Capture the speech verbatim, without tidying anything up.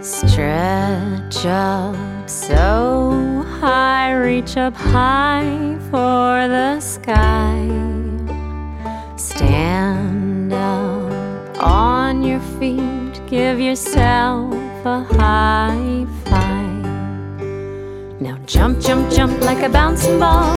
Stretch up so high, reach up high for the sky. Stand up on your feet, give yourself a high five. Now jump, jump, jump like a bouncing ball.